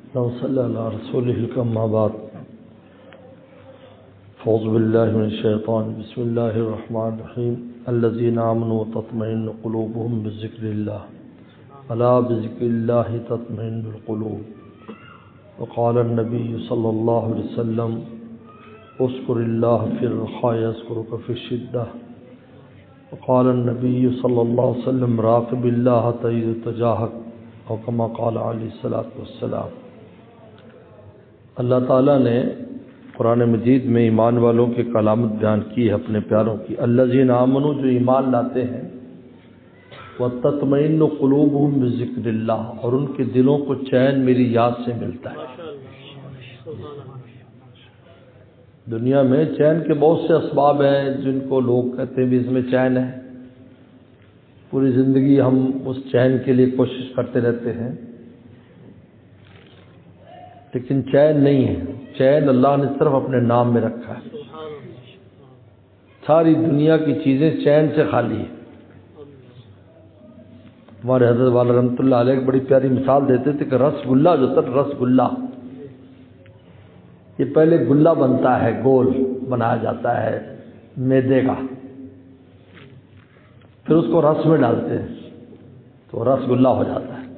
اللهم صل على رسوله الكريم. بعد اعوذ بالله من الشيطان. بسم الله الرحمن الرحيم. الذين آمنوا وتطمئن قلوبهم بذكر الله ألا بذكر الله تطمئن القلوب. وقال النبي صلى الله عليه وسلم اذكر الله في الرخاء يذكرك في الشدة. وقال النبي صلى الله عليه وسلم راقب الله تجد تجاهك او كما قال علیہ الصلوۃ والسلام. اللہ تعالیٰ نے قرآن مجید میں ایمان والوں کی علامت بیان کی ہے اپنے پیاروں کی. الذین آمنوا جو ایمان لاتے ہیں، وتطمئن قلوبہم بذکر اللہ اور ان کے دلوں کو چین میری یاد سے ملتا ہے. دنیا میں چین کے بہت سے اسباب ہیں جن کو لوگ کہتے ہیں بھی اس میں چین ہے. پوری زندگی ہم اس چین کے لیے کوشش کرتے رہتے ہیں لیکن چین نہیں ہے. چین اللہ نے صرف اپنے نام میں رکھا ہے. ساری دنیا کی چیزیں چین سے خالی ہیں. ہمارے حضرت والا رحمۃ اللہ علیہ ایک بڑی پیاری مثال دیتے تھے کہ رس گلہ جو تھا، رس گلہ یہ پہلے گلہ بنتا ہے، گول بنایا جاتا ہے میدے کا، پھر اس کو رس میں ڈالتے ہیں تو رس گلہ ہو جاتا ہے.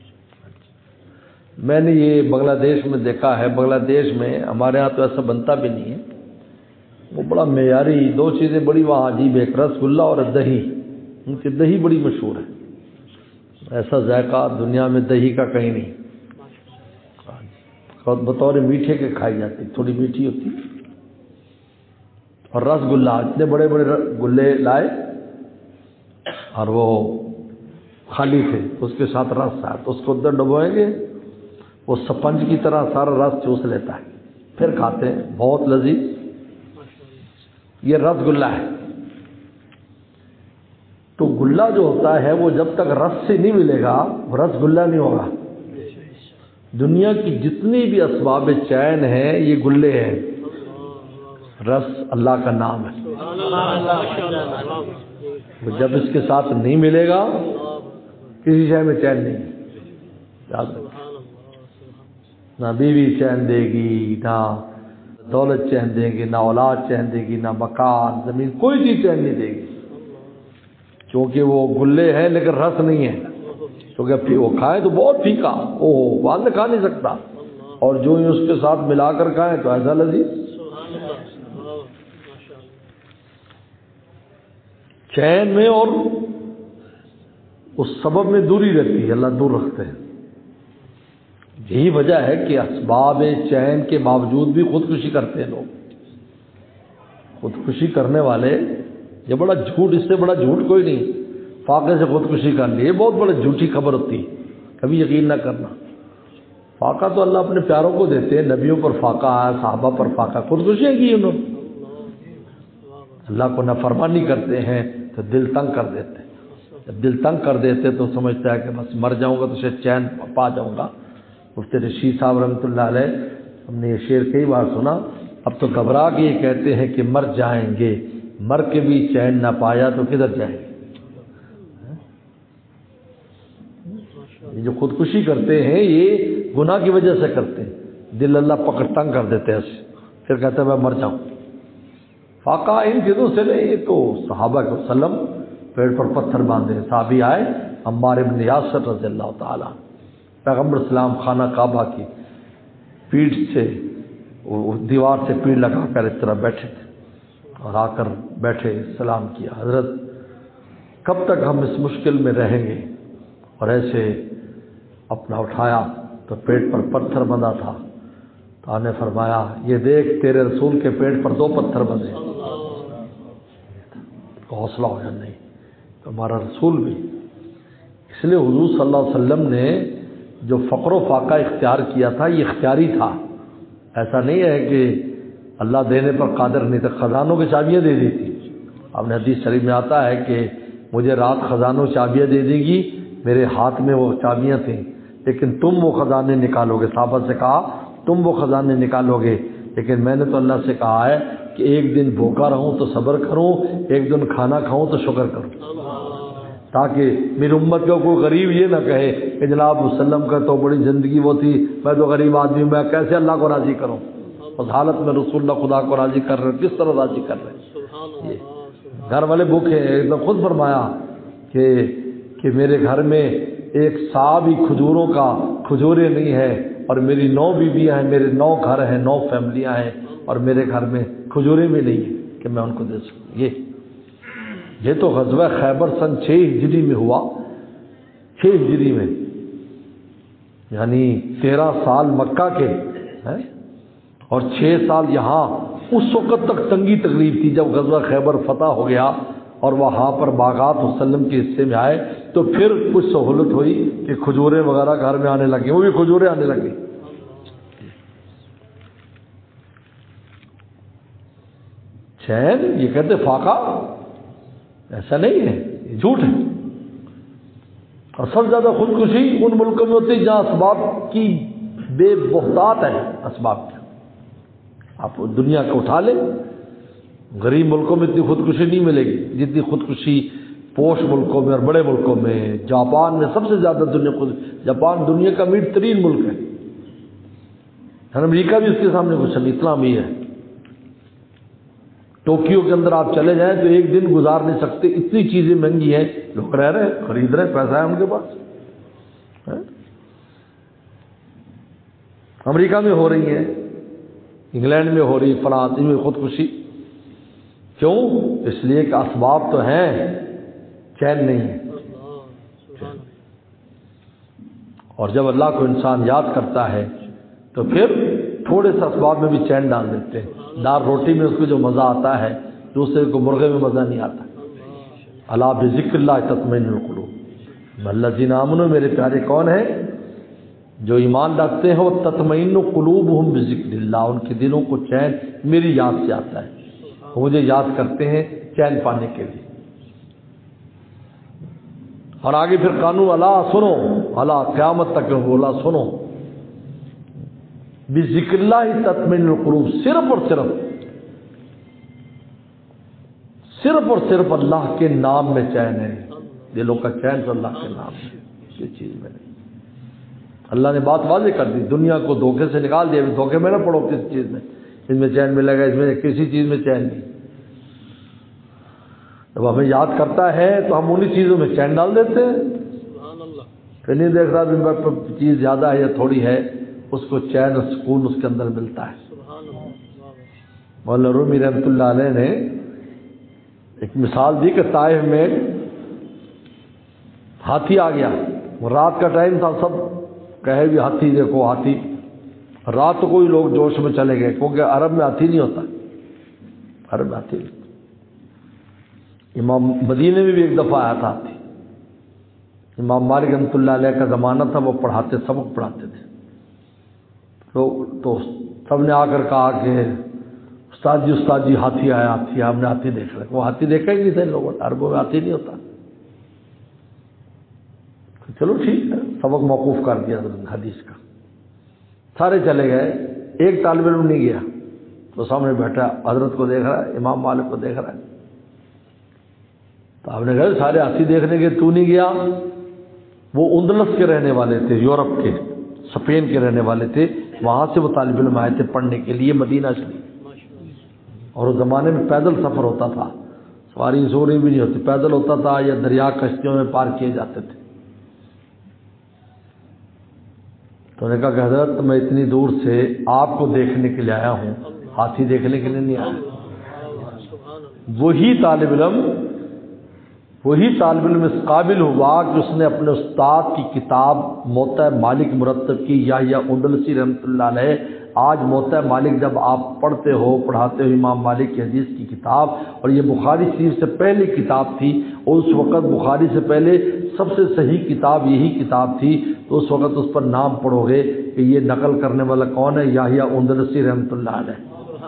میں نے یہ بنگلہ دیش میں دیکھا ہے. بنگلہ دیش میں ہمارے ہاں تو ایسا بنتا بھی نہیں ہے. وہ بڑا معیاری دو چیزیں بڑی وہاں عجیب ہے، ایک رس گلہ اور دہی. ان کی دہی بڑی مشہور ہے. ایسا ذائقہ دنیا میں دہی کا کہیں نہیں. بطور میٹھے کے کھائی جاتی، تھوڑی میٹھی ہوتی. اور رس گلہ اتنے بڑے بڑے گلے لائے اور وہ خالی تھے، اس کے ساتھ رس تھا تو اس کو اندر ڈبوئیں گے، وہ سپنج کی طرح سارا رس چوس لیتا ہے، پھر کھاتے ہیں. بہت لذیذ. یہ رس گلہ ہے. تو گلہ جو ہوتا ہے وہ جب تک رس سے نہیں ملے گا وہ رس گلہ نہیں ہوگا. دنیا کی جتنی بھی اسباب چین ہیں یہ گلے ہیں. رس اللہ کا نام ہے. جب اس کے ساتھ نہیں ملے گا کسی شے میں چین نہیں. یاد رکھیں، نہ بیوی چین دے گی، نہ دولت چین دے گی، نہ اولاد چین دے گی، نہ مکان زمین، کوئی چیز چین نہیں دے گی. کیونکہ وہ گلے ہیں لیکن رس نہیں ہے. کیونکہ وہ کھائیں تو بہت پھیکا، بعد میں کھا نہیں سکتا. اور جو ہی اس کے ساتھ ملا کر کھائیں تو ایسا لذیذ. چین میں اور اس سبب میں دوری رہتی ہے، اللہ دور رکھتے ہیں. یہی وجہ ہے کہ اسباب چین کے باوجود بھی خودکشی کرتے ہیں لوگ. خودکشی کرنے والے، یہ بڑا جھوٹ، اس سے بڑا جھوٹ کوئی نہیں. فاقے سے خودکشی کر لی، یہ بہت بڑی جھوٹی خبر ہوتی ہے، کبھی یقین نہ کرنا. فاقہ تو اللہ اپنے پیاروں کو دیتے ہیں. نبیوں پر فاقہ آیا، صحابہ پر فاقہ. خودکشیاں کی انہوں نے. اللہ کو نافرمانی کرتے ہیں تو دل تنگ کر دیتے ہیں. جب دل تنگ کر دیتے تو سمجھتا ہے کہ بس مر جاؤں گا تو شاید چین پا جاؤں گا. مفتی رشید صاحب رحمۃ اللہ علیہ، ہم نے یہ شعر کئی بار سنا. اب تو گھبرا کے یہ کہتے ہیں کہ مر جائیں گے، مر کے بھی چین نہ پایا تو کدھر جائیں گے. یہ جو خودکشی کرتے ہیں یہ گناہ کی وجہ سے کرتے ہیں. دل اللہ پکڑ تنگ کر دیتے ہیں، پھر کہتے ہیں میں مر جاؤں. فاقہ ان چیزوں سے نہیں. تو صحابہ کے وسلم پیڑ پر پتھر باندھے. صحابی آئے عمار بن یاسر رضی اللہ تعالیٰ، پیغمبر اسلام خانہ کعبہ کی پیٹھ سے، دیوار سے پیڑ لگا کر اس طرح بیٹھے تھے اور آ کر بیٹھے، سلام کیا. حضرت کب تک ہم اس مشکل میں رہیں گے؟ اور ایسے اپنا اٹھایا تو پیٹ پر پتھر بندھا تھا. تو آپ نے فرمایا یہ دیکھ تیرے رسول کے پیٹ پر 2 پتھر بندھے. حوصلہ ہو جانا نہیں تو ہمارا رسول بھی. اس لیے حضور صلی اللہ علیہ وسلم نے جو فقر و فاقہ اختیار کیا تھا یہ اختیاری تھا. ایسا نہیں ہے کہ اللہ دینے پر قادر نہیں تھا. خزانوں کی چابیاں دے دی تھی. آپ نے حدیث شریف میں آتا ہے کہ مجھے رات خزانوں چابیاں دے دے گی، میرے ہاتھ میں وہ چابیاں تھیں لیکن تم وہ خزانے نکالو گے. صحابہ سے کہا تم وہ خزانے نکالو گے، لیکن میں نے تو اللہ سے کہا ہے کہ ایک دن بھوکا رہوں تو صبر کروں، ایک دن کھانا کھاؤں تو شکر کروں. تاکہ میری امت کا کوئی غریب یہ نہ کہے کہ جناب وسلم کا تو بڑی زندگی وہ تھی، میں تو غریب آدمی ہوں، میں کیسے اللہ کو راضی کروں؟ اس حالت میں رسول اللہ خدا کو راضی کر رہے، کس طرح راضی کر رہے؟ گھر والے بھوکے ہیں، ایک دم خود فرمایا کہ میرے گھر میں ایک سا بھی کھجوروں کا کھجورے نہیں ہے، اور میری 9 بیویاں ہیں، میرے 9 گھر ہیں، 9 فیملیاں ہیں، اور میرے گھر میں کھجورے بھی نہیں ہیں کہ میں ان کو دے سکوں۔ یہ تو غزوہ خیبر سن 6 ہجری میں ہوا، 6 ہجری میں، یعنی 13 سال مکہ کے ہیں اور 6 سال یہاں۔ اس وقت تک تنگی تکلیف تھی، جب غزوہ خیبر فتح ہو گیا اور وہاں پر باغات وسلم کے حصے میں آئے تو پھر کچھ سہولت ہوئی کہ کھجورے وغیرہ گھر میں آنے لگے، وہ بھی کھجورے آنے لگے۔ چین یہ کہتے فاقہ، ایسا نہیں ہے، یہ جھوٹ ہے۔ اور سب سے زیادہ خودکشی ان ملکوں میں ہوتی ہے جہاں اسباب کی بے بہتات ہے، اسباب کی۔ آپ دنیا کو اٹھا لیں، غریب ملکوں میں اتنی خودکشی نہیں ملے گی جتنی خودکشی پوش ملکوں میں اور بڑے ملکوں میں۔ جاپان میں سب سے زیادہ جاپان دنیا کا امیر ترین ملک ہے، امریکہ بھی اس کے سامنے کچھ نہیں، اتنا امیر ہے۔ ٹوکیو کے اندر آپ چلے جائیں تو ایک دن گزار نہیں سکتے، اتنی چیزیں مہنگی ہیں، لوگ رہ رہے ہیں، خرید رہے ہیں، پیسہ ہے ان کے پاس۔ امریکہ میں ہو رہی ہے، انگلینڈ میں ہو رہی ہے، فرانس میں خودکشی۔ کیوں؟ اس لیے کہ اسباب تو ہیں، چین نہیں ہے۔ اور جب اللہ کو انسان یاد کرتا ہے تو پھر تھوڑے سے اسباب میں بھی چین ڈال دیتے ہیں۔ دال روٹی میں اس کو جو مزہ آتا ہے، دوسرے کو مرغے میں مزہ نہیں آتا۔ الا بذکر اللہ تطمئن القلوب، الذین آمنوا، میرے پیارے کون ہیں؟ جو ایمان رکھتے ہیں، وہ تطمئن قلوبہم بذکر اللہ، ان کے دلوں کو چین میری یاد سے آتا ہے، وہ مجھے یاد کرتے ہیں چین پانے کے لیے۔ اور آگے پھر قانون، اللہ سنو، اللہ قیامت تک بولا سنو، بذکر اللہ تطمئن القلوب، صرف اور صرف اللہ کے نام میں چین ہے، دلوں کا چین تو اللہ کے نام ہے، یہ چیز میں نہیں۔ اللہ نے بات واضح کر دی، دنیا کو دھوکے سے نکال دیا، دھوکے میں نہ پڑو کسی چیز میں، اس میں چین ملے گا، اس میں کسی چیز میں چین نہیں۔ جب ہمیں یاد کرتا ہے تو ہم انہی چیزوں میں چین ڈال دیتے ہیں، پھر نہیں دیکھ رہا دن بھر چیز زیادہ ہے یا تھوڑی ہے، اس کو چین اور سکون اس کے اندر ملتا ہے۔ مولانا رومی رحمۃ اللہ علیہ نے ایک مثال دی کہ طائف میں ہاتھی آ گیا، رات کا ٹائم تھا، سب کہے بھی ہاتھی دیکھو ہاتھی، رات کو ہی لوگ جوش میں چلے گئے، کیونکہ عرب میں ہاتھی نہیں ہوتا، عرب میں ہاتھی نہیں۔ امام مدینے میں بھی ایک دفعہ آیا تھا ہاتھی، امام مالک رحمۃ اللہ علیہ کا زمانہ تھا، وہ پڑھاتے، سبق پڑھاتے تھے، تو سب نے آ کر کہا کہ استاد جی ہاتھی آیا، ہاتھی، ہم نے ہاتھی دیکھ رہے، وہ ہاتھی دیکھا ہی نہیں تھا ان لوگوں نے، عربوں میں ہاتھی نہیں ہوتا۔ چلو ٹھیک ہے، سبق موقوف کر دیا حدیث کا، سارے چلے گئے، ایک طالب علم نہیں گیا، تو سامنے بیٹھا حضرت کو دیکھ رہا ہے، امام مالک کو دیکھ رہا ہے، تو آپ نے کہا سارے ہاتھی دیکھنے کے تو نہیں گیا؟ وہ اندلس کے رہنے والے تھے، یورپ کے، اسپین کے رہنے والے تھے، وہاں سے وہ طالب علم آئے تھے پڑھنے کے لیے مدینہ شریف، اور اس زمانے میں پیدل سفر ہوتا تھا، سواری زوری بھی نہیں ہوتی، پیدل ہوتا تھا یا دریا کشتیوں میں پار کیے جاتے تھے۔ تو انہوں نے کہا کہ حضرت میں اتنی دور سے آپ کو دیکھنے کے لیے آیا ہوں، ہاتھی دیکھنے کے لیے نہیں آیا۔ وہی طالب علم اس قابل ہوا کہ اس نے اپنے استاد کی کتاب موطأ مالک مرتب کی، یا اندلسی رحمۃ اللہ علیہ۔ آج موطأ مالک جب آپ پڑھتے ہو، پڑھاتے ہو امام مالک کی حدیث کی کتاب، اور یہ بخاری شریف سے پہلی کتاب تھی، اور اس وقت بخاری سے پہلے سب سے صحیح کتاب یہی کتاب تھی، تو اس وقت اس پر نام پڑھو گے کہ یہ نقل کرنے والا کون ہے؟ یا اندلسی رحمۃ اللہ علیہ۔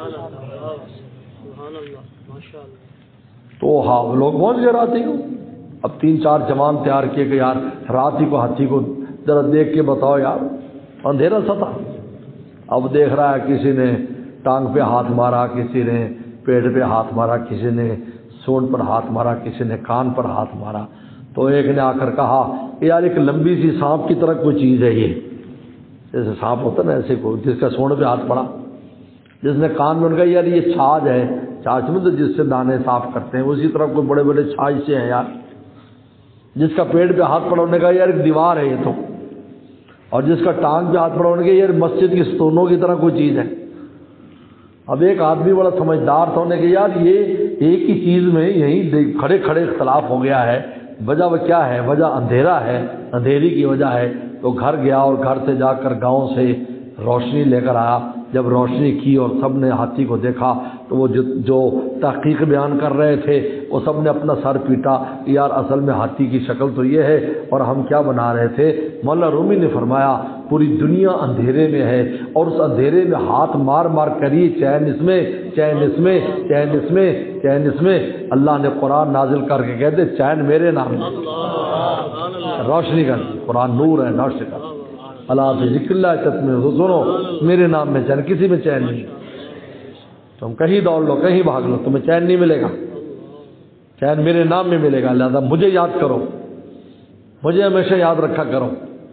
تو ہاں لوگ پہنچ گئے راتی کو، اب 3-4 جوان تیار کیے کہ یار راتی کو ہاتھی کو ذرا دیکھ کے بتاؤ یار، اندھیرا سا تھا۔ اب دیکھ رہا ہے کسی نے ٹانگ پہ ہاتھ مارا، کسی نے پیٹ پہ ہاتھ مارا، کسی نے سونڈ پر ہاتھ مارا، کسی نے کان پر ہاتھ مارا، تو ایک نے آ کر کہا یار ایک لمبی سی سانپ کی طرح کوئی چیز ہے یہ، جیسے سانپ ہوتا نا ایسے کو، جس کا سونے پہ ہاتھ پڑا۔ جس نے کان میں ان کا یار یہ چھاج ہے، چھاج میں تو جس سے دانے صاف کرتے ہیں اسی طرح کوئی بڑے بڑے چھاج سے ہیں یار۔ جس کا پیٹ پہ ہاتھ پڑا انہوں نے کہا یار ایک دیوار ہے یہ تو، اور جس کا ٹانگ پہ ہاتھ پڑا انہوں نے کہا یار مسجد کی ستونوں کی طرح کوئی چیز ہے۔ اب ایک آدمی بڑا سمجھدار تھا، انہوں نے کہا یار یہ ایک ہی چیز میں یہیں کھڑے کھڑے اختلاف ہو گیا ہے، وجہ وہ کیا ہے؟ وجہ اندھیرا ہے، اندھیری کی وجہ ہے۔ تو گھر گیا اور گھر سے جا کر گاؤں سے روشنی لے کر آیا۔ جب روشنی کی اور سب نے ہاتھی کو دیکھا تو وہ جو تحقیق بیان کر رہے تھے وہ سب نے اپنا سر پیٹا کہ یار اصل میں ہاتھی کی شکل تو یہ ہے اور ہم کیا بنا رہے تھے۔ مولا رومی نے فرمایا پوری دنیا اندھیرے میں ہے اور اس اندھیرے میں ہاتھ مار مار کری، چین اس میں، چین اس میں، چین اس میں، چین اس میں۔ اللہ نے قرآن نازل کر کے کہتے چین میرے نام میں، روشنی کا قرآن نور ہے، روشنی کا اللہ ذکر اللہ تطمئن، سنو میرے نام میں چین، کسی میں چین نہیں۔ تم کہیں دوڑ لو کہیں بھاگ لو تمہیں چین نہیں ملے گا، چین میرے نام میں ملے گا۔ لہذا مجھے یاد کرو، مجھے ہمیشہ یاد رکھا کرو۔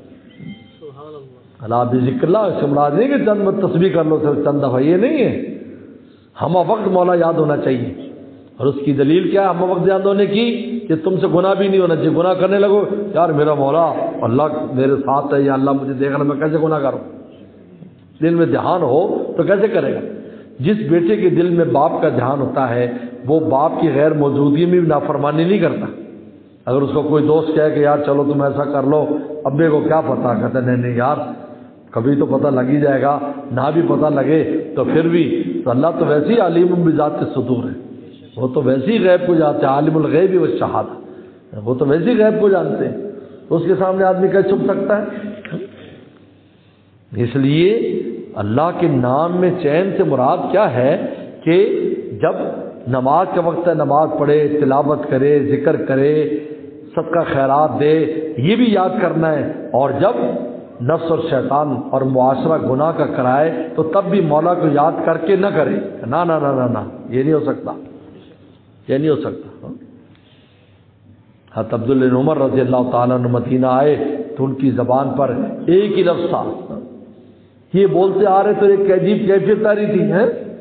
اللہ ذکر اللہ سے مراد نہیں کہ چند تسبیح کر لو صرف چند دفعہ، یہ نہیں ہے۔ ہم وقت مولا یاد ہونا چاہیے، اور اس کی دلیل کیا ہے ہم وقت یاد ہونے کی؟ کہ تم سے گناہ بھی نہیں ہونا چاہیے۔ گناہ کرنے لگو یار میرا مولا اللہ میرے ساتھ ہے، یا اللہ مجھے دیکھ رہا، میں کیسے گناہ کروں؟ دل میں دھیان ہو تو کیسے کرے گا؟ جس بیٹے کے دل میں باپ کا دھیان ہوتا ہے وہ باپ کی غیر موجودگی میں بھی نافرمانی نہیں کرتا۔ اگر اس کو کوئی دوست کہے کہ یار چلو تم ایسا کر لو، ابے کو کیا پتا، کہتا نہیں نہیں یار کبھی تو پتہ لگ ہی جائے گا، نہ بھی پتہ لگے تو پھر بھی تو اللہ تو ویسے ہی علیم بذات الصدور ہے، وہ تو ویسے ہی غیب کو جانتے ہیں، عالم الغیب والشہادہ، وہ تو ویسے ہی غیب کو جانتے ہیں، تو اس کے سامنے آدمی کیسے چھپ سکتا ہے؟ اس لیے اللہ کے نام میں چین سے مراد کیا ہے کہ جب نماز کا وقت ہے نماز پڑھے، تلاوت کرے، ذکر کرے، صدقہ خیرات دے، یہ بھی یاد کرنا ہے۔ اور جب نفس اور شیطان اور معاشرہ گناہ کا کرائے تو تب بھی مولا کو یاد کر کے نہ کرے، نہ نہ نہ نہ نہ، یہ نہیں ہو سکتا، یہ نہیں ہو سکتا۔ حضرت عبداللہ بن عمر رضی اللہ تعالیٰ عنہ مدینہ آئے تو ان کی زبان پر ایک ہی لفظ تھا، یہ بولتے آ رہے تو ایک عجیب کیفیت آ رہی تھی ہیں۔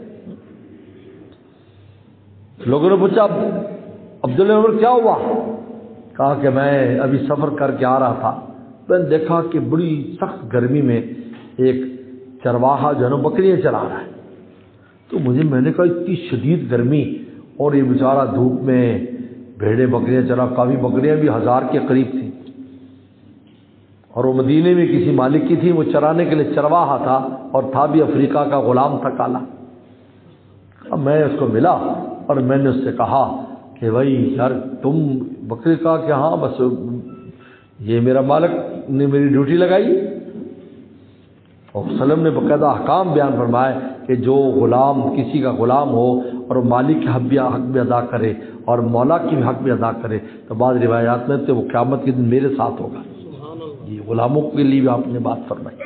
لوگوں نے پوچھا عبداللہ بن عمر کیا ہوا؟ کہا کہ میں ابھی سفر کر کے آ رہا تھا، میں نے دیکھا کہ بڑی سخت گرمی میں ایک چرواہا جو ہے نا بکریاں چلا رہا ہے، تو میں نے کہا اتنی شدید گرمی اور یہ بیچارہ دھوپ میں بھیڑیں بکریاں چلا، کافی بکریاں بھی 1000 کے قریب تھیں، اور وہ مدینے میں کسی مالک کی تھی، وہ چرانے کے لیے چرواہا تھا اور تھا بھی افریقہ کا غلام تھا کالا۔ اب میں اس کو ملا اور میں نے اس سے کہا کہ بھائی یار تم بکری کا کہ ہاں بس یہ میرا مالک نے میری ڈیوٹی لگائی، اور وسلم نے باقاعدہ احکام بیان فرمائے کہ جو غلام کسی کا غلام ہو اور مالک کے حق بھی ادا کرے اور مولا کی بھی حق بھی ادا کرے تو بعض روایات میں تو وہ قیامت کے دن میرے ساتھ ہوگا۔ یہ غلاموں کے لیے بھی آپ نے بات فرمائی۔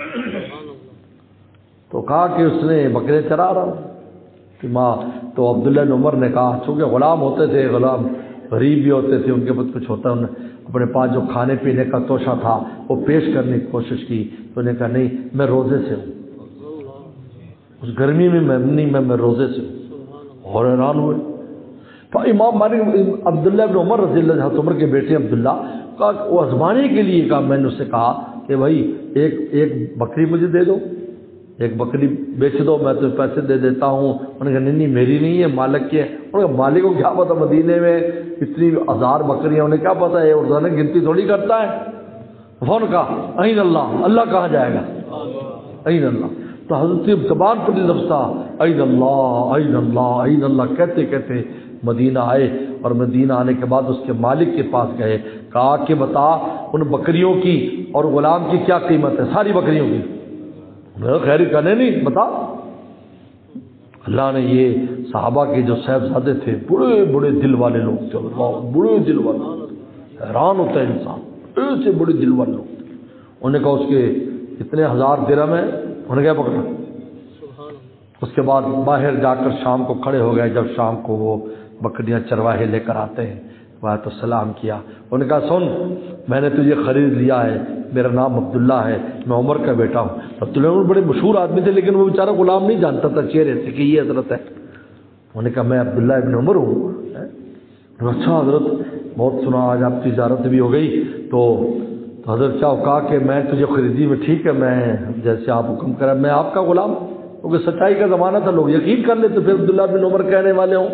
تو کہا کہ اس نے بکرے چرا رہا کہ ماں، تو عبداللہ بن عمر نے کہا چونکہ غلام ہوتے تھے، غلام غریب بھی ہوتے تھے، ان کے پاس کچھ ہوتا، انہوں نے اپنے پاس جو کھانے پینے کا توشہ تھا وہ پیش کرنے کی کوشش کی، تو نے کہا نہیں میں روزے سے ہوں، اس گرمی میں میں روزے سے ہوں، اور حیران ہوئے۔ تو امام مالک عبداللہ بن عمر رضی اللہ عنہ، عمر کے بیٹے عبداللہ کا وہ آزمانے کے لیے کہا، میں نے اس سے کہا کہ بھائی ایک بکری مجھے دے دو، ایک بکری بیچ دو، میں تو پیسے دے دیتا ہوں۔ انہوں نے کہا نہیں میری نہیں ہے، مالک کی ہے۔ انہوں نے کہا مالک کو کیا پتا مدینے میں اتنی 1000 بکریاں، انہیں کیا پتا ہے، اردو نے گنتی تھوڑی کرتا ہے۔ فون کہا این اللہ، اللہ کہاں جائے گا، این اللہ۔ تو حضرت زبان پر لفظ تھا این اللہ، این اللہ، این اللہ، کہتے کہتے مدینہ آئے، اور مدینہ آنے کے بعد اس کے مالک کے پاس گئے، کہا کہ بتا ان بکریوں کی اور غلام کی کیا قیمت ہے، ساری بکریوں کی۔ خیر کرنے نہیں بتا۔ اللہ نے یہ صحابہ کے جو صاحبزادے تھے بڑے بڑے دل والے لوگ تھے، بڑے دل والے، حیران ہوتا ہے انسان، ایسے بڑے دل والے لوگ تھے۔ انہوں نے کہا اس کے اتنے 1000 درہم ہیں، انہوں نے کیا پکڑا۔ اس کے بعد باہر جا کر شام کو کھڑے ہو گئے، جب شام کو وہ بکریاں چرواہے لے کر آتے ہیں وہاں تو سلام کیا. انہوں نے کہا سن میں نے تجھے خرید لیا ہے, میرا نام عبداللہ ہے, میں عمر کا بیٹا ہوں. عبداللہ عمر بڑے مشہور آدمی تھے لیکن وہ بیچارہ غلام نہیں جانتا تھا چہرے سے کہ یہ حضرت ہے. انہوں نے کہا میں عبداللہ ابن عمر ہوں. اچھا حضرت بہت سنا, آج آپ کی زیارت بھی ہو گئی. تو حضرت کیا کہا کہ میں تجھے خریدی میں ٹھیک ہے, میں جیسے آپ حکم کریں میں آپ کا غلام, کیونکہ سچائی کا زمانہ تھا, لوگ یقین کر لیتے پھر عبداللہ بن عمر کہنے والے ہوں.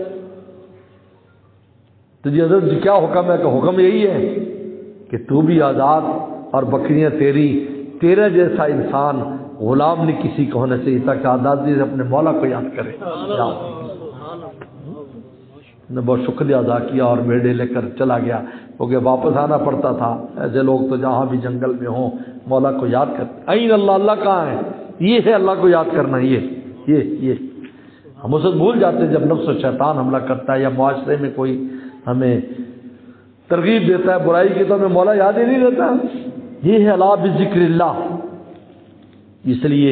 تو جی حضرت جی کیا حکم ہے؟ کہ حکم یہی ہے کہ تو بھی آزاد اور بکریاں تیری, تیرا جیسا انسان غلام نہیں کسی کو ہونا چاہیے تاکہ آزادی سے اپنے مولا کو یاد کرے. نے بہت شکریہ ادا کیا اور بیڑے لے کر چلا گیا, کیونکہ واپس آنا پڑتا تھا. ایسے لوگ تو جہاں بھی جنگل میں ہوں مولا کو یاد کر. این اللہ, اللہ کہاں ہے؟ یہ ہے اللہ کو یاد کرنا. یہ ہم اسے بھول جاتے ہیں جب نفس و شیطان حملہ کرتا ہے یا معاشرے میں کوئی ہمیں ترغیب دیتا ہے برائی کی, تو ہمیں مولا یاد ہی نہیں رہتا. یہ ہے الا بذکر اللہ. اس لیے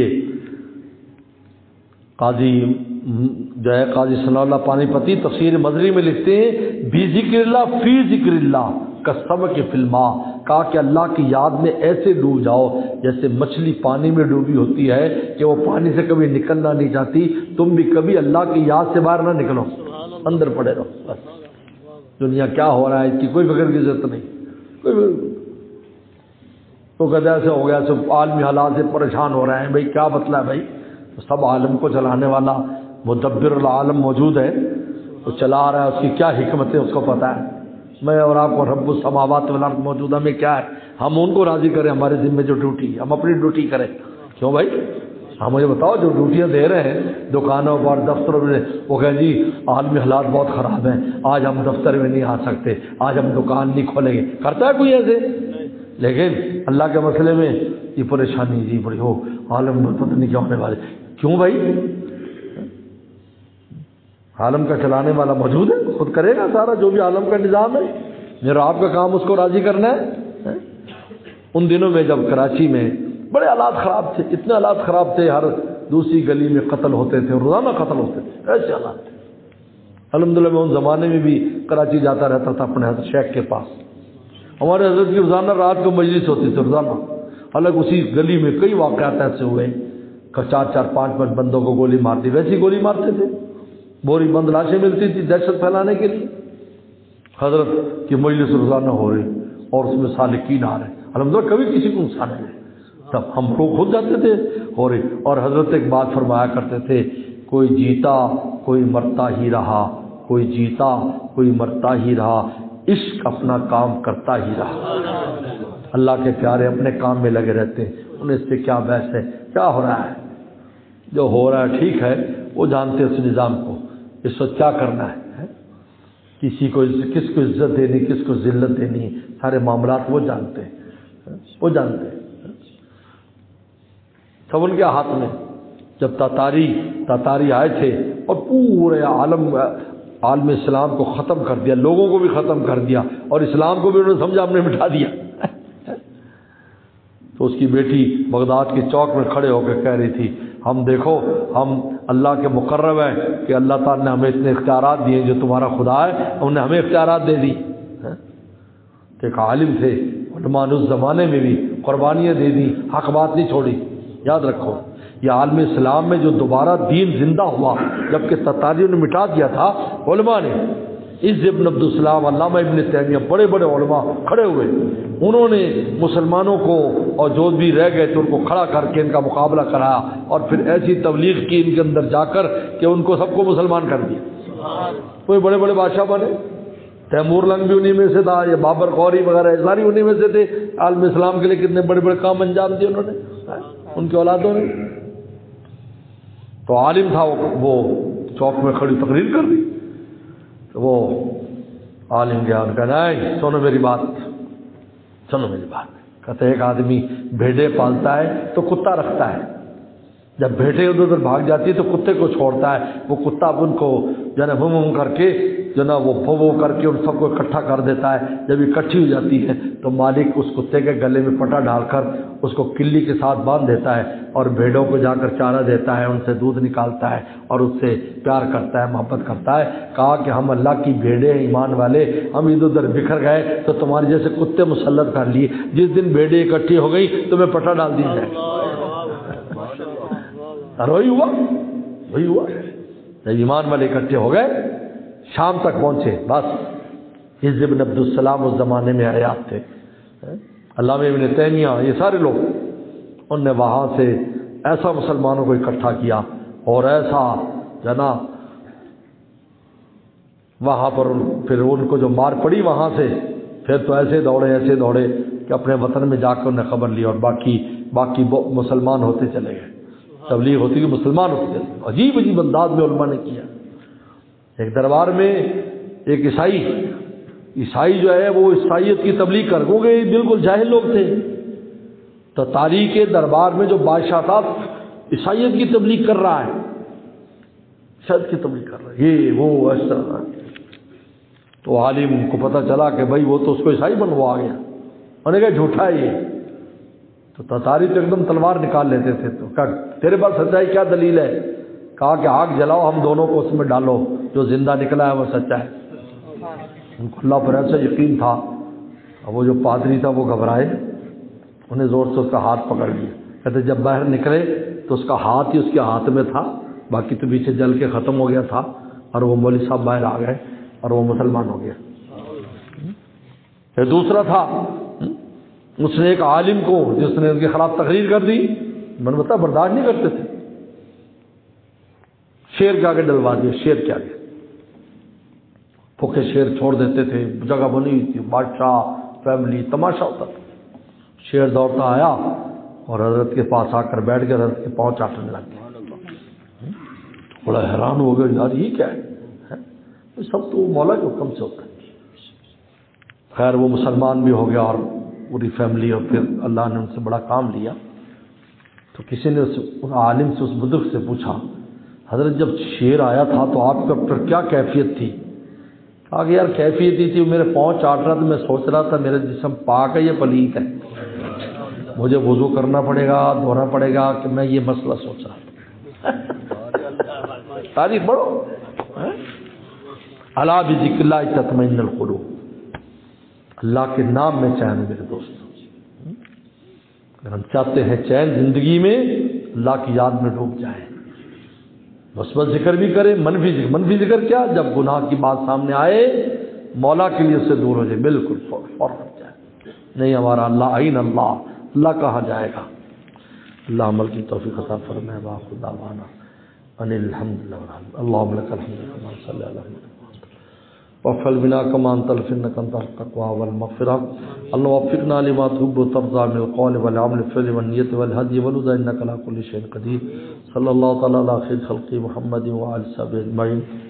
قاضی جو ہے قاضی صلی اللہ پانی پتی تفسیر مظری میں لکھتے ہیں بی ذکر اللہ فی ذکر اللہ کسبق فی الماء, کہا کہ اللہ کی یاد میں ایسے ڈوب جاؤ جیسے مچھلی پانی میں ڈوبی ہوتی ہے کہ وہ پانی سے کبھی نکلنا نہیں چاہتی. تم بھی کبھی اللہ کی یاد سے باہر نہ نکلو, اندر پڑے رہو. بس دنیا کیا ہو رہا ہے اس کی کوئی فکر کی ضرورت نہیں. کوئی تو کہتے ایسے ہو گیا, سب عالمی حالات سے پریشان ہو رہے ہیں. بھائی کیا مسئلہ ہے بھائی؟ سب عالم کو چلانے والا مدبر العالم موجود ہے, وہ چلا رہا ہے, اس کی کیا حکمت ہے اس کو پتہ ہے. میں اور آپ کو رب السماوات والارض موجودہ میں کیا ہے, ہم ان کو راضی کریں. ہمارے ذمہ جو ڈیوٹی, ہم اپنی ڈیوٹی کریں. کیوں بھائی؟ ہاں مجھے بتاؤ جو ڈیوٹیاں دے رہے ہیں دکانوں پر دفتروں میں, وہ کہیں جی عالمی حالات بہت خراب ہیں, آج ہم دفتر میں نہیں آ سکتے, آج ہم دکان نہیں کھولیں گے. کرتا ہے کوئی ایسے؟ لیکن اللہ کے مسئلے میں یہ پریشانی جی بڑی ہو, عالم پتہ نہیں کیا ہونے والے. کیوں بھائی؟ عالم کا چلانے والا موجود ہے, خود کرے گا سارا جو بھی عالم کا نظام ہے. میرا آپ کا کام اس کو راضی کرنا ہے. ان دنوں میں جب کراچی میں بڑے حالات خراب تھے, اتنے حالات خراب تھے, ہر دوسری گلی میں قتل ہوتے تھے, روزانہ قتل ہوتے تھے, ایسے حالات تھے. الحمدللہ میں ان زمانے میں بھی کراچی جاتا رہتا تھا اپنے حضرت شیخ کے پاس. ہمارے حضرت کی روزانہ رات کو مجلس ہوتی تھی روزانہ. حالانکہ اسی گلی میں کئی واقعات ایسے ہوئے کہ 4-4-5 بندوں کو گولی مار دی. ویسی گولی مارتے تھے, بوری بند لاشیں ملتی تھی دہشت پھیلانے کے لیے. حضرت کی مجلس روزانہ ہو رہی اور اس میں سالکین آ رہے, الحمدللہ کبھی کسی کو نقصان نہیں. تب ہم لوگ خود جاتے تھے ہو رہی. اور حضرت ایک بات فرمایا کرتے تھے, کوئی جیتا کوئی مرتا ہی رہا, کوئی جیتا کوئی مرتا ہی رہا, عشق اپنا کام کرتا ہی رہا. اللہ کے پیارے اپنے کام میں لگے رہتے ہیں, انہیں اس سے کیا بحث ہے کیا ہو رہا ہے. جو ہو رہا ہے ٹھیک ہے, وہ جانتے ہیں اس نظام کو, اس وقت کیا کرنا ہے. کسی کو کس کو عزت دینی کس کو ذلت دینی, سارے معاملات وہ جانتے ہیں, وہ جانتے ہیں. سب ان کے ہاتھ میں. جب تاتاری آئے تھے اور پورے عالم اسلام کو ختم کر دیا, لوگوں کو بھی ختم کر دیا, اور اسلام کو بھی انہوں نے سمجھا ہم نے مٹا دیا. تو اس کی بیٹی بغداد کے چوک میں کھڑے ہو کے کہہ رہی تھی, ہم دیکھو ہم اللہ کے مقرب ہیں کہ اللہ تعالیٰ نے ہمیں اتنے اختیارات دیے, جو تمہارا خدا ہے انہوں نے ہمیں اختیارات دے دی. تو ایک عالم تھے, علماء نے اس زمانے میں بھی قربانیاں دے دی, حق بات نہیں چھوڑی. یاد رکھو یہ عالم اسلام میں جو دوبارہ دین زندہ ہوا, جبکہ تتاریوں نے مٹا دیا تھا, علماء نے, عز ابن عبدالسلام, علامہ ابن تیمیہ, بڑے بڑے علماء کھڑے ہوئے, انہوں نے مسلمانوں کو اور جو بھی رہ گئے تھے ان کو کھڑا کر کے ان کا مقابلہ کرایا, اور پھر ایسی تبلیغ کی ان کے اندر جا کر کہ ان کو سب کو مسلمان کر دیا. کوئی بڑے بڑے بادشاہ بنے, تیمور لنگ بھی انہی میں سے تھا, یا بابر غوری وغیرہ ساری انہی میں سے تھے. عالم اسلام کے لیے کتنے بڑے بڑے کام انجام دیے انہوں نے, ان کے اولادوں نے. تو عالم تھا وہ چوک میں کھڑی تقریر کر دی. تو وہ عالم گیا, ان کا نہیں سنو میری بات, سنو میری بات. کہتے ایک آدمی بھیڑے پالتا ہے تو کتا رکھتا ہے, جب بھیڑیں ادھر ادھر بھاگ جاتی ہے تو کتے کو چھوڑتا ہے، وہ کتا اب ان کو جو ہے نا بم کر کے جو ہے نا وہ بھو کر کے ان سب کو اکٹھا کر دیتا ہے۔ جب اکٹھی ہو جاتی ہے تو مالک اس کتے کے گلے میں پٹا ڈال کر اس کو کلی کے ساتھ باندھ دیتا ہے اور بھیڑوں کو جا کر چارہ دیتا ہے، ان سے دودھ نکالتا ہے اور اس سے پیار کرتا ہے، محبت کرتا ہے۔ کہا کہ ہم اللہ کی بھیڑیں ہیں ایمان والے، ہم ادھر ادھر بکھر گئے تو تمہارے جیسے کتے مسلط کر لیے، جس دن بھیڑیں اکٹھی ہو گئی تمہیں پٹا ڈال دی جائے۔ اور وہی ہوا جب ایمان والے اکٹھے ہو گئے شام تک پہنچے، بس حزب ابن عبد السلام اس زمانے میں حیات تھے، علامہ ابن تیمیہ، یہ سارے لوگ، ان نے وہاں سے ایسا مسلمانوں کو اکٹھا کیا اور ایسا جنا وہاں پر پھر ان کو جو مار پڑی وہاں سے، پھر تو ایسے دوڑے کہ اپنے وطن میں جا کے انہیں خبر لی اور باقی مسلمان ہوتے چلے گئے، تبلیغ ہوتی کہ مسلمان ہوتے چلے گئے۔ عجیب انداز میں علماء نے کیا۔ ایک دربار میں ایک عیسائی جو ہے وہ عیسائیت کی تبلیغ کر گئے، بالکل جاہل لوگ تھے، تو تاریخ دربار میں جو بادشاہ تھا عیسائیت کی تبلیغ کر رہا ہے، عیسائیت کی تبلیغ کر رہا ہے، یہ وہ اس طرح۔ تو عالم کو پتہ چلا کہ بھائی وہ تو اس کو عیسائی بنوا گیا، انہوں نے کہا جھوٹا ہے یہ۔ تو تاتاری تو ایک دم تلوار نکال لیتے تھے، تو کہا تیرے پاس سچائی کیا دلیل ہے؟ کہا کہ آگ جلاؤ، ہم دونوں کو اس میں ڈالو، جو زندہ نکلا ہے وہ سچا ہے۔ ان کو اللہ پر ایسا یقین تھا، وہ جو پادری تھا وہ گھبرائے، انہیں زور سے اس کا ہاتھ پکڑ لیا، کہتے جب باہر نکلے تو اس کا ہاتھ ہی اس کے ہاتھ میں تھا، باقی تو پیچھے جل کے ختم ہو گیا تھا، اور وہ مولوی صاحب باہر آ گئے اور وہ مسلمان ہو گیا۔ پھر دوسرا تھا، اس نے ایک عالم کو جس نے ان کے خلاف تقریر کر دی، میں نے بتا برداشت نہیں کرتے تھے، شیر کے آگے ڈلوا دیا، شیر کے آگے پھوکے شیر چھوڑ دیتے تھے، جگہ بنی ہوئی تھی، بادشاہ فیملی تماشا ہوتا تھا۔ شیر دوڑتا آیا اور حضرت کے پاس آ کر بیٹھ گیا، حضرت کے پاؤں چاٹنے لگ گیا۔ بڑا حیران ہو گیا، یار یہ کیا ہے؟ سب تو مولا کے حکم سے ہوتا ہے۔ خیر وہ مسلمان بھی ہو گیا اور پوری فیملی، اور پھر اللہ نے ان سے بڑا کام لیا۔ تو کسی نے اس عالم سے، اس بزرگ سے پوچھا، حضرت جب شیر آیا تھا تو آپ کا پھر کیا کیفیت تھی؟ کہا کہ یار کیفیت ہی تھی، میرے پاؤں چاٹ رہا تھا، میں سوچ رہا تھا میرا جسم پاک ہے یا پلیت ہے، مجھے وضو کرنا پڑے گا، دھونا پڑے گا، کہ میں یہ مسئلہ سوچ رہا تھا۔ تاریخ پڑھو، الا بذکر اللہ تطمئن القلوب، اللہ کے نام میں چین ہے میرے دوست۔ اگر ہم چاہتے ہیں چین زندگی میں، اللہ کی یاد میں ڈوب جائیں، مثبت ذکر بھی کرے، منفی ذکر کیا؟ جب گناہ کی بات سامنے آئے مولا کے لیے اس سے دور ہو جائے، بالکل فوراً ہٹ جائے، نہیں ہمارا اللہ عین اللہ کہا جائے گا۔ اللہ عمل کی توفیق عطا فرمائے۔ واخر دعوانا ان الحمدللہ، اللهم لك الحمد كما صلی علی محمد وفعل بنا كما انت انك انت التقوى والمغفرة، اللهم وفقنا لما تحب وترضى من القول والعمل والفعل والنية والهدي والهدى انك على كل شيء قدير۔ صلی اللہ تعالی علی خیر خلق محمد وعلى آلہ وصحبہ اجمعین۔